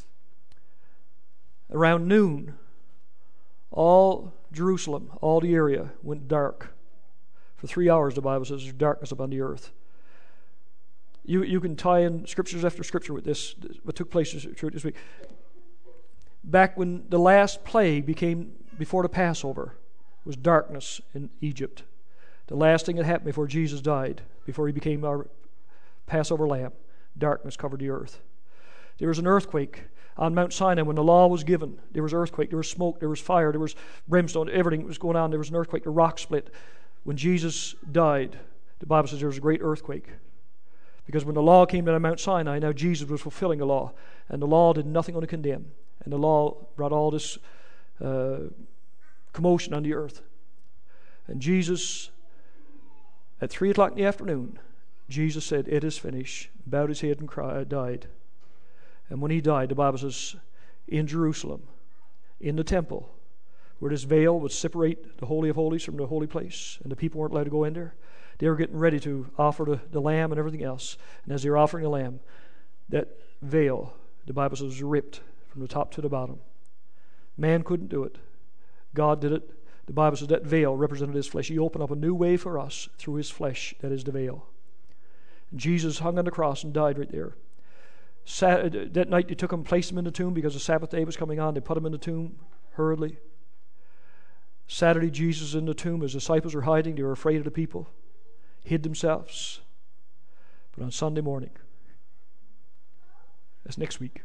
Speaker 1: Around noon, all Jerusalem, all the area went dark. For three hours, the Bible says, there's darkness upon the earth. You you can tie in scriptures after scripture with this, what took place this week. Back when the last plague became, before the Passover, was darkness in Egypt. The last thing that happened before Jesus died, before he became our Passover lamb, darkness covered the earth. There was an earthquake on Mount Sinai when the law was given. There was earthquake, there was smoke, there was fire, there was brimstone, everything was going on. There was an earthquake, the rock split. When Jesus died, the Bible says there was a great earthquake. Because when the law came down on Mount Sinai, now Jesus was fulfilling the law. And the law did nothing on to condemn. And the law brought all this uh, commotion on the earth. And Jesus, at three o'clock in the afternoon, Jesus said, "It is finished," bowed his head and cried, died. And when he died, the Bible says, in Jerusalem, in the temple, where this veil would separate the Holy of Holies from the holy place, and the people weren't allowed to go in there, they were getting ready to offer the, the lamb and everything else. And as they were offering the lamb, that veil, the Bible says, was ripped from the top to the bottom. Man couldn't do it. God did it. The Bible says that veil represented his flesh. He opened up a new way for us through his flesh, that is the veil. And Jesus hung on the cross and died right there. Sat, that night they took him and placed him in the tomb because the Sabbath day was coming on. They put him in the tomb hurriedly. Saturday, Jesus was in the tomb. His disciples were hiding. They were afraid of the people. Hid themselves. But on Sunday morning, that's next week,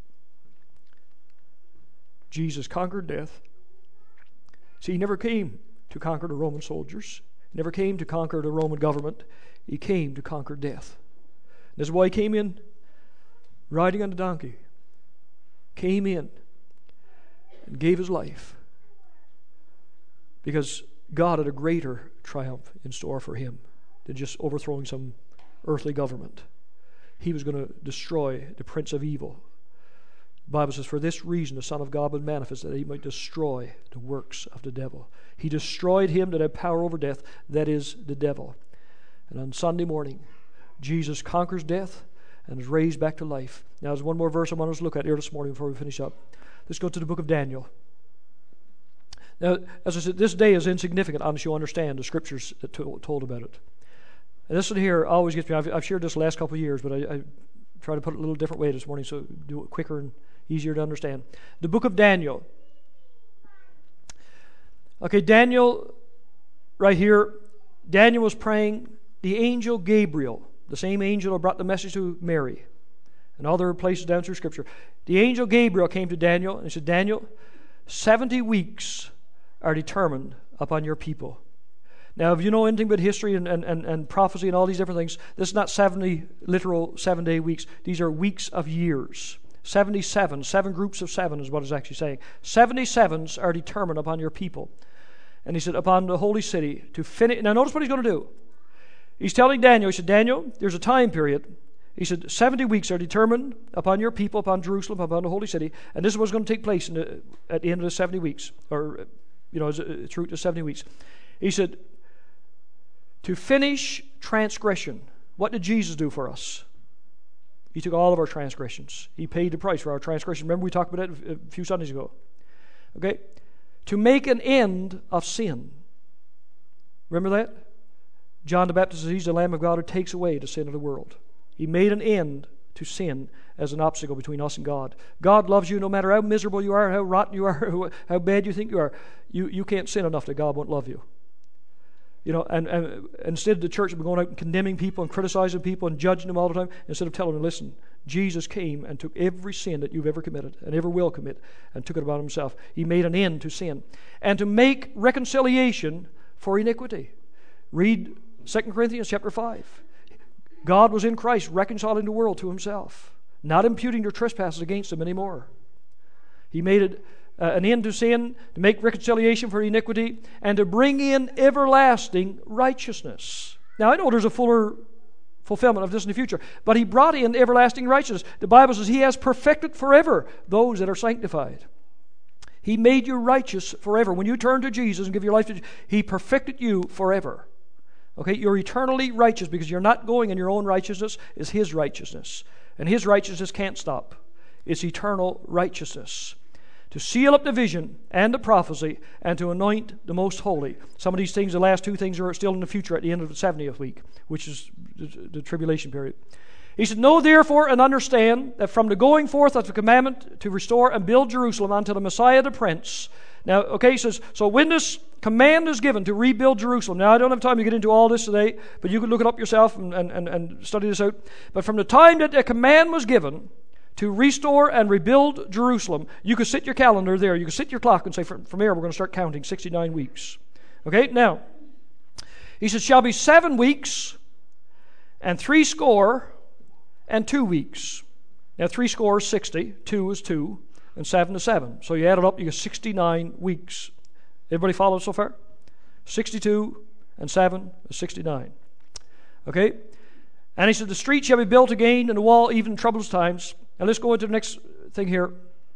Speaker 1: Jesus conquered death. See, he never came to conquer the Roman soldiers. He never came to conquer the Roman government. He came to conquer death. And this is why he came in riding on the donkey. Came in and gave his life. Because God had a greater triumph in store for him than just overthrowing some earthly government. He was going to destroy the prince of evil. The Bible says, for this reason the Son of God was manifest, that he might destroy the works of the devil. He destroyed him that had power over death, that is the devil. And on Sunday morning, Jesus conquers death and is raised back to life. Now there's one more verse I want us to look at here this morning before we finish up. Let's go to the book of Daniel. Now, as I said, this day is insignificant unless you understand the scriptures that to, told about it. And this one here always gets me. I've, I've shared this the last couple of years, but I, I try to put it a little different way this morning so do it quicker and easier to understand. The book of Daniel. Okay, Daniel, right here, Daniel was praying. The angel Gabriel, the same angel who brought the message to Mary, and other places down through Scripture. The angel Gabriel came to Daniel and he said, Daniel, seventy weeks are determined upon your people. Now, if you know anything about history and, and, and, and prophecy and all these different things, this is not seventy literal seven-day weeks. These are weeks of years. seventy-seven, seven groups of seven is what it's actually saying. seventy-sevens are determined upon your people. And he said, upon the holy city to finish. Now, notice what he's going to do. He's telling Daniel, he said, Daniel, there's a time period. He said, seventy weeks are determined upon your people, upon Jerusalem, upon the holy city. And this is what's going to take place in the, at the end of the seventy weeks, or, you know, through the seventy weeks. He said, to finish transgression. What did Jesus do for us? He took all of our transgressions. He paid the price for our transgression. Remember we talked about that a few Sundays ago. Okay? To make an end of sin. Remember that? John the Baptist says he's the Lamb of God who takes away the sin of the world. He made an end to sin as an obstacle between us and God. God loves you no matter how miserable you are, how rotten you are, how bad you think you are. You, you can't sin enough that God won't love you. You know, and, and instead the church has been going out and condemning people and criticizing people and judging them all the time, instead of telling them, listen, Jesus came and took every sin that you've ever committed and ever will commit and took it upon himself. He made an end to sin. And to make reconciliation for iniquity. Read Second Corinthians chapter five. God was in Christ reconciling the world to himself, not imputing their trespasses against them anymore. He made it uh, an end to sin, to make reconciliation for iniquity, and to bring in everlasting righteousness. Now I know there's a fuller fulfillment of this in the future, but he brought in everlasting righteousness. The Bible says he has perfected forever those that are sanctified. He made you righteous forever. When you turn to Jesus and give your life to Jesus, he perfected you forever. Okay, you're eternally righteous because you're not going in your own righteousness. It's his righteousness. And his righteousness can't stop. It's eternal righteousness. To seal up the vision and the prophecy and to anoint the most holy. Some of these things, the last two things, are still in the future at the end of the seventieth week, which is the, the tribulation period. He said, know therefore and understand that from the going forth of the commandment to restore and build Jerusalem unto the Messiah the Prince. Now, okay, he says, so when this command is given to rebuild Jerusalem. Now, I don't have time to get into all this today, but you can look it up yourself and, and, and study this out. But from the time that the command was given to restore and rebuild Jerusalem, you could sit your calendar there. You could sit your clock and say, from, from here, we're going to start counting sixty-nine weeks. Okay, now, he says, shall be seven weeks, and three score and two weeks. Now, three score is sixty, two is two, and seven is seven. So you add it up, you get sixty-nine weeks. Everybody follow so far? sixty-two and seven is sixty-nine. Okay? And he said, the street shall be built again, and the wall even in troublous times. Now let's go into the next thing here.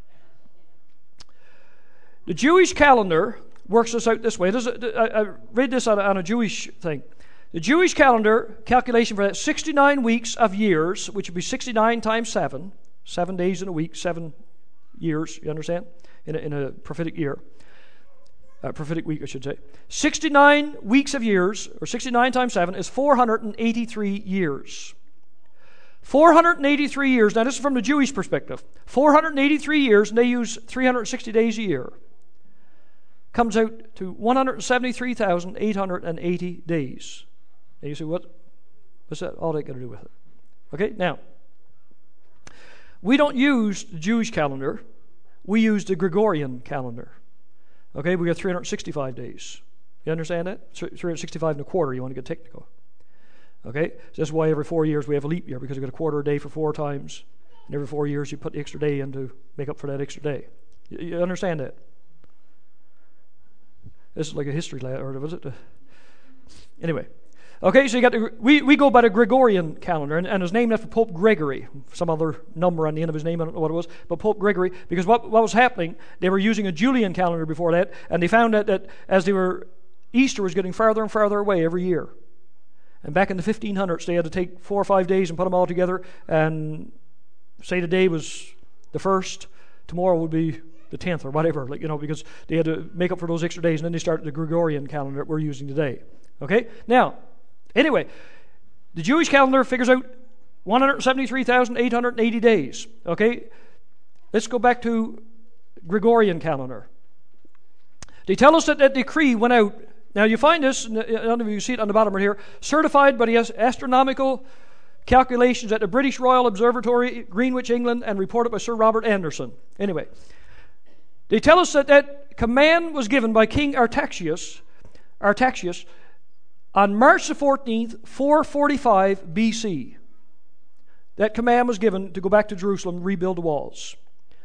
Speaker 1: The Jewish calendar works this out this way. This is, I, I read this on a, on a Jewish thing. The Jewish calendar calculation for that, sixty-nine weeks of years, which would be sixty-nine times seven, seven days in a week, seven years, you understand, in a, in a prophetic year. Uh, prophetic week, I should say. sixty-nine weeks of years, or sixty-nine times seven, is four hundred eighty-three years. four hundred eighty-three years, now this is from the Jewish perspective. four hundred eighty-three years, and they use three hundred sixty days a year. Comes out to one hundred seventy-three thousand eight hundred eighty days. And you say, what? What's that all that got to do with it? Okay, now, we don't use the Jewish calendar. We use the Gregorian calendar. Okay, we got three hundred sixty-five days. You understand that? three hundred sixty-five and a quarter, you want to get technical. Okay, so that's why every four years we have a leap year, because we got a quarter a day for four times. And every four years you put the extra day in to make up for that extra day. You, you understand that? This is like a history lab, or was it? Anyway. Okay, so you got the, we, we go by the Gregorian calendar, and, and it's named after Pope Gregory, some other number on the end of his name, I don't know what it was, but Pope Gregory, because what, what was happening, they were using a Julian calendar before that, and they found that, that as they were, Easter was getting farther and farther away every year. And back in the fifteen hundreds, they had to take four or five days and put them all together, and say the day was the first, tomorrow would be the tenth or whatever, like, you know, because they had to make up for those extra days, and then they started the Gregorian calendar that we're using today. Okay? Now, anyway, the Jewish calendar figures out one hundred seventy-three thousand eight hundred eighty days. Okay? Let's go back to Gregorian calendar. They tell us that that decree went out. Now you find this, I don't know if you see it on the bottom right here, certified by the astronomical calculations at the British Royal Observatory, Greenwich, England, and reported by Sir Robert Anderson. Anyway, they tell us that that command was given by King Artaxius, Artaxius, on March the fourteenth, four forty-five B C. That command was given to go back to Jerusalem, rebuild the walls.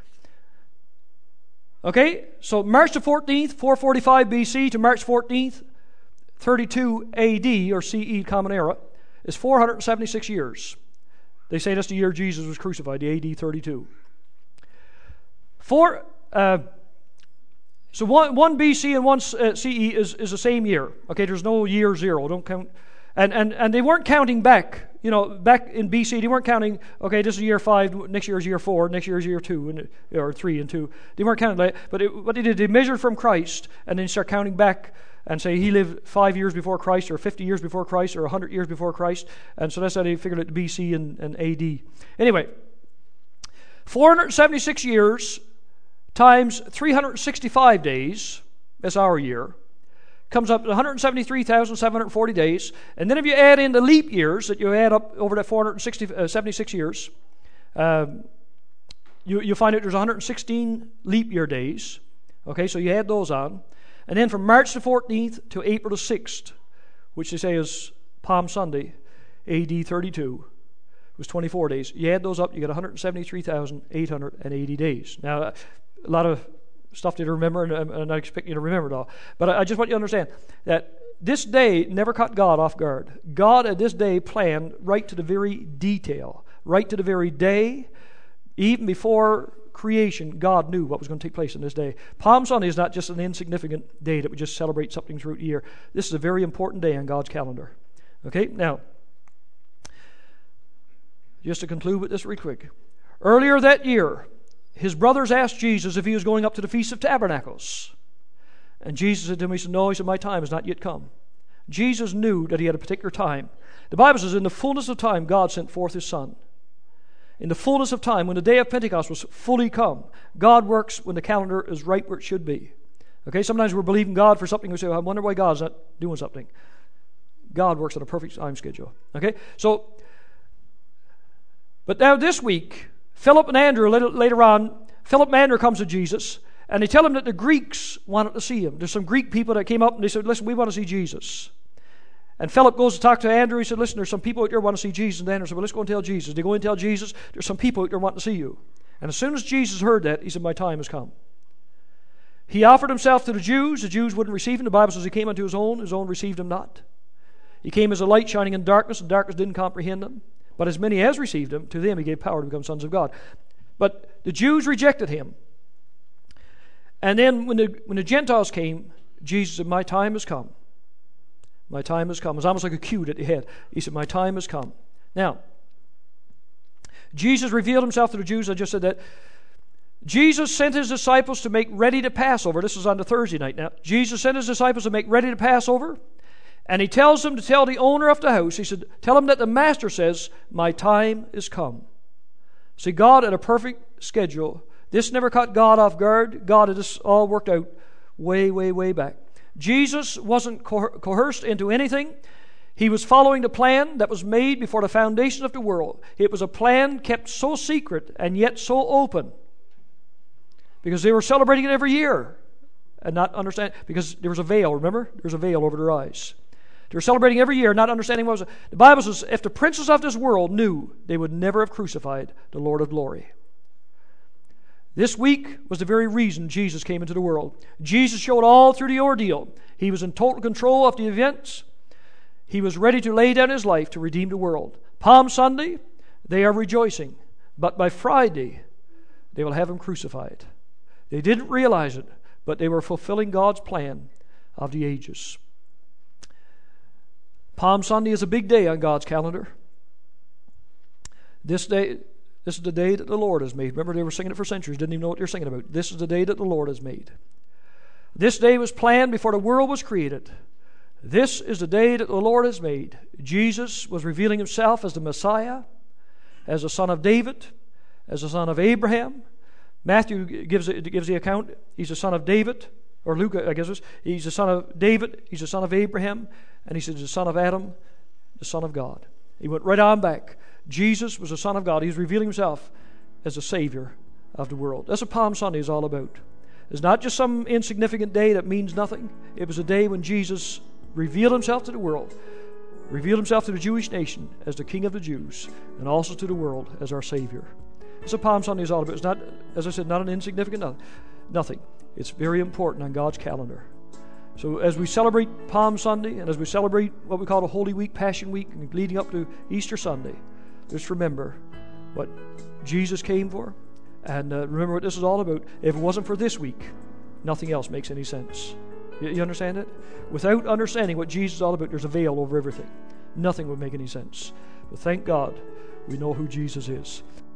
Speaker 1: Okay, so March the fourteenth, four forty-five B C to March fourteenth, thirty-two A D, or C E, Common Era, is four hundred seventy-six years. They say that's the year Jesus was crucified, the A D thirty-two. Four... Uh, So one, one B C and one uh, C E is, is the same year. Okay, there's no year zero. Don't count. And, and, and they weren't counting back. You know, back in B C, they weren't counting, okay, this is year five, next year is year four, next year is year two, and, or three and two. They weren't counting that. But it, what they did, they measured from Christ and then start counting back and say he lived five years before Christ, or fifty years before Christ, or one hundred years before Christ. And so that's how they figured out the B C and, and A D. Anyway, four hundred seventy-six years times three hundred sixty-five days, that's our year, comes up to one hundred seventy-three thousand seven hundred forty days. And then if you add in the leap years that you add up over that four hundred seventy-six years, um, you, you find out there's one hundred sixteen leap year days. Okay, so you add those on. And then from March the fourteenth to April the sixth, which they say is Palm Sunday, A D thirty-two, was twenty-four days. You add those up, you get one hundred seventy-three thousand eight hundred eighty days. Now, a lot of stuff to remember, and I'm not expecting you to remember it all. But I just want you to understand that this day never caught God off guard. God at this day planned right to the very detail, right to the very day. Even before creation, God knew what was going to take place in this day. Palm Sunday is not just an insignificant day that we just celebrate something throughout the year. This is a very important day on God's calendar. Okay, now, just to conclude with this real quick. Earlier that year, his brothers asked Jesus if he was going up to the Feast of Tabernacles. And Jesus said to him, he said, no, he said, my time has not yet come. Jesus knew that he had a particular time. The Bible says, in the fullness of time, God sent forth his Son. In the fullness of time, when the day of Pentecost was fully come, God works when the calendar is right where it should be. Okay, sometimes we're believing God for something. We say, I wonder why God's not doing something. God works on a perfect time schedule. Okay, so, but now this week, Philip and Andrew, later, later on, Philip and Andrew comes to Jesus, and they tell him that the Greeks wanted to see him. There's some Greek people that came up, and they said, listen, we want to see Jesus. And Philip goes to talk to Andrew. He said, listen, there's some people out there who want to see Jesus. And Andrew said, well, let's go and tell Jesus. They go and tell Jesus, there's some people out there wanting to see you. And as soon as Jesus heard that, he said, my time has come. He offered himself to the Jews. The Jews wouldn't receive him. The Bible says he came unto his own. His own received him not. He came as a light shining in darkness, and darkness didn't comprehend him. But as many as received him, to them he gave power to become sons of God. But the Jews rejected him. And then when the, when the Gentiles came, Jesus said, my time has come. My time has come. It was almost like a cue that he had. He said, my time has come. Now, Jesus revealed himself to the Jews. I just said that. Jesus sent his disciples to make ready to Passover. This was on the Thursday night now. Jesus sent his disciples to make ready to Passover. And he tells them to tell the owner of the house, he said, tell him that the master says, my time is come. See, God had a perfect schedule. This never caught God off guard. God had this all worked out way, way, way back. Jesus wasn't coer- coerced into anything. He was following the plan that was made before the foundation of the world. It was a plan kept so secret and yet so open. Because they were celebrating it every year. And not understand, because there was a veil, remember? There was a veil over their eyes. They were celebrating every year, not understanding what was. The Bible says, if the princes of this world knew, they would never have crucified the Lord of glory. This week was the very reason Jesus came into the world. Jesus showed all through the ordeal. He was in total control of the events. He was ready to lay down his life to redeem the world. Palm Sunday, they are rejoicing. But by Friday, they will have him crucified. They didn't realize it, but they were fulfilling God's plan of the ages. Palm Sunday is a big day on God's calendar. This day... This is the day that the Lord has made. Remember, they were singing it for centuries, didn't even know what they were singing about. This is the day that the Lord has made. This day was planned before the world was created. This is the day that the Lord has made. Jesus was revealing himself as the Messiah, as the son of David, as the son of Abraham. Matthew gives, gives the account. He's the son of David, or Luke, I guess it was. He's the son of David, he's the son of Abraham, and he says the son of Adam, the son of God. He went right on back. Jesus was the Son of God. He was revealing himself as the Savior of the world. That's what Palm Sunday is all about. It's not just some insignificant day that means nothing. It was a day when Jesus revealed himself to the world, revealed himself to the Jewish nation as the King of the Jews, and also to the world as our Savior. That's what Palm Sunday is all about. It's not, as I said, not an insignificant nothing. nothing. It's very important on God's calendar. So as we celebrate Palm Sunday, and as we celebrate what we call the Holy Week, Passion Week, and leading up to Easter Sunday, just remember what Jesus came for, and uh, remember what this is all about. If it wasn't for this week, nothing else makes any sense. You, you understand it? Without understanding what Jesus is all about, there's a veil over everything. Nothing would make any sense. But thank God, we know who Jesus is.